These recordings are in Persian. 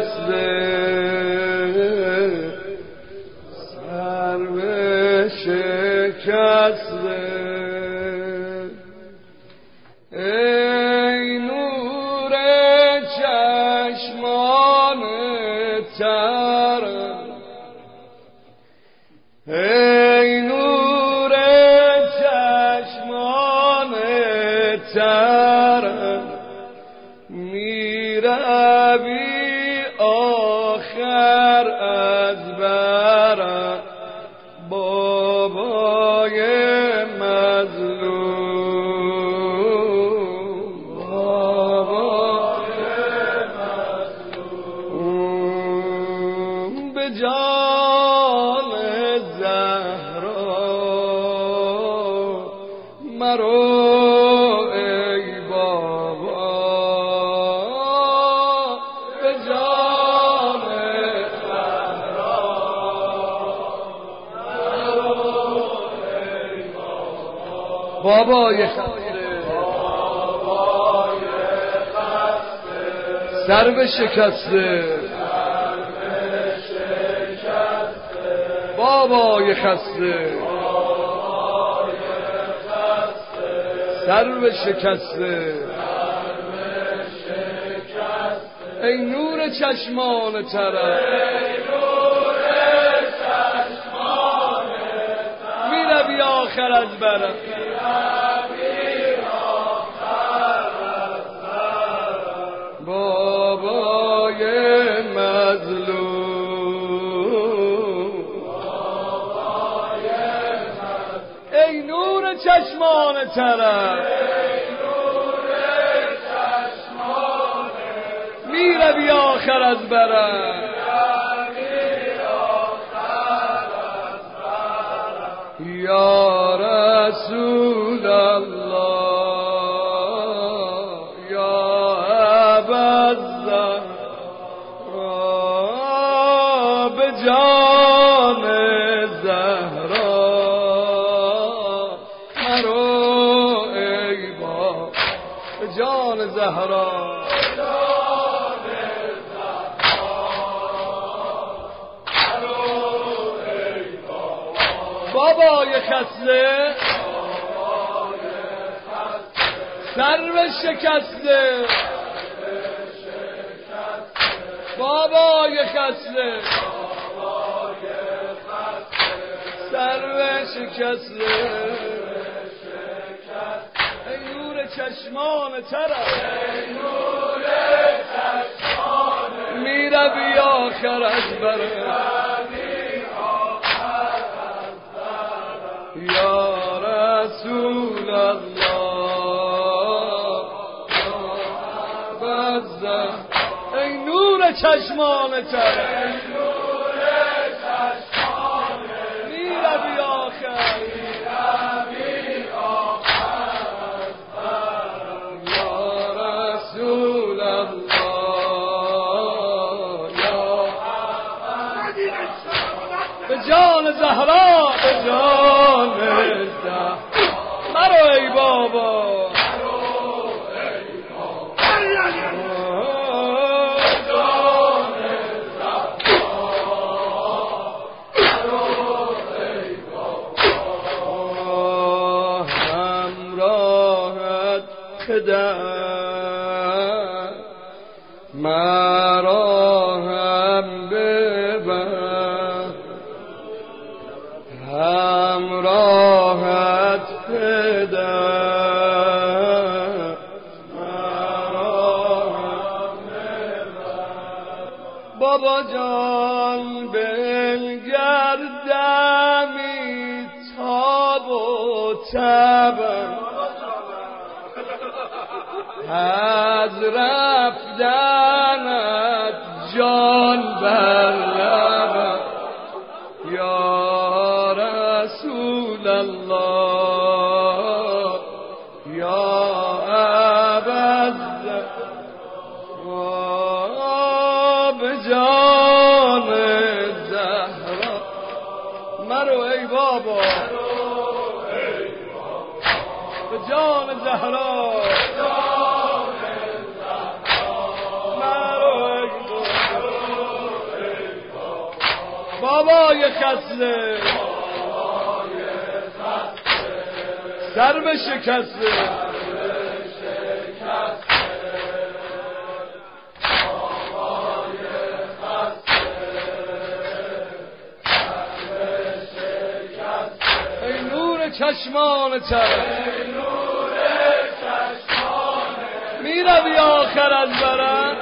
شکسته سر به شکسته ای نور چشمان ترم ای نور چشمان ترم میروی آخر از برم بابای مظلوم بابای مظلوم به جان زهرا مرو ای بابا به جان زهرا مرو ای بابا بابای خسته سر به شکسته بابای خسته سر به شکسته ای نور چشمان ترم میروی آخر از برم بابای مظلوم ای نور چشمان ترم میروی آخر از برم یا رسول الله یا ابا به جان زهرا مرو ای با به جان زهرا بابای خسته سر به شکسته بابای خسته سر به شکسته ای نور چشمان ترم میروی آخر از برم یا رسول الله بزن ای نور چشمان ترم میروی آخر یا رسول الله یا به جان زهرا به جان زهرا مرو ای بابا همراهت خدم مرا هم ببر همراهت خدم مرا هم ببر بابا جان بنگردمی تاب و تبم از رفتنت جان بر لبم یا رسول الله یا ابا به جان زهرا مرو ای بابا به جان زهرا مرو ای بابا بابای خسته سر به شکسته ای نور چشمان تر میروی آخر از برم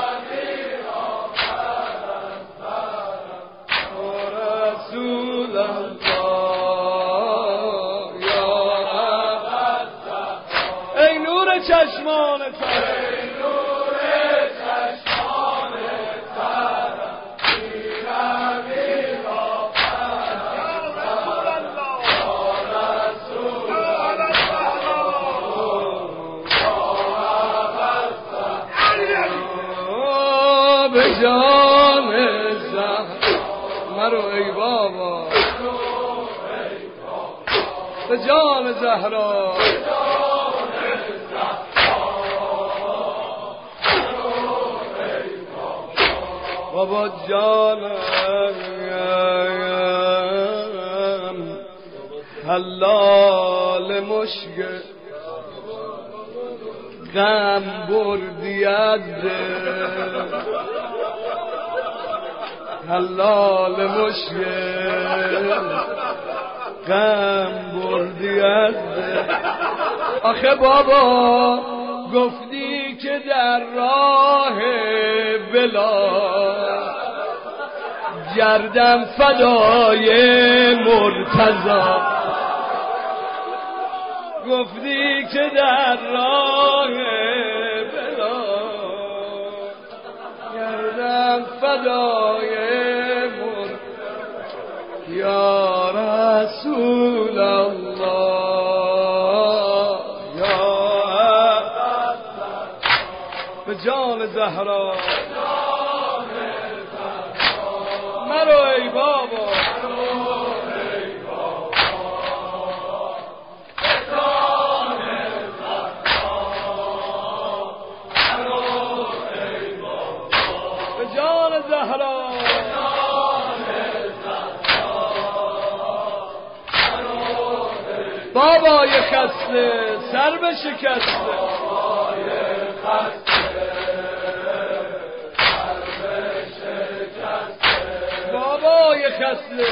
رسول الله یا رب ای نور چشمان تر به جان زهر مرو ای بابا به جان زهرا بابا جانم حلال مشک غم بردیت حلال مشکل غم بردیت آخه بابا گفتی که در راه بلا گردم فدای مرتضی گفتی که در راه بلا گردم فدای یا رسول الله یا به جان زهرا مرو ای بابا به جان زهرا بابای خسته سر به شکسته بابای خسته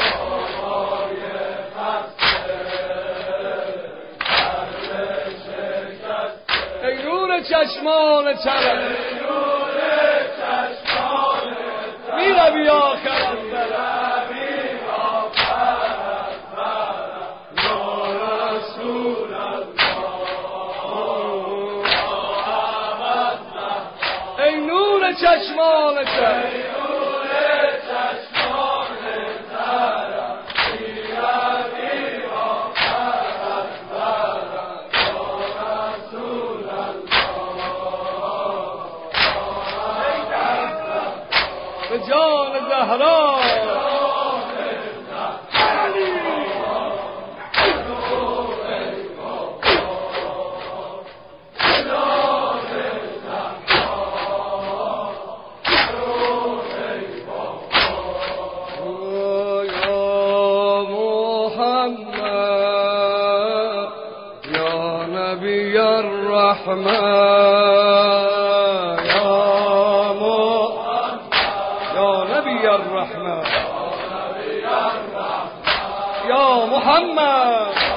ای نور چشمان چرم میروی آخر از برم ای نور چشمان تر به جان زهرا الرحمن يا نبي الرحمن يا محمد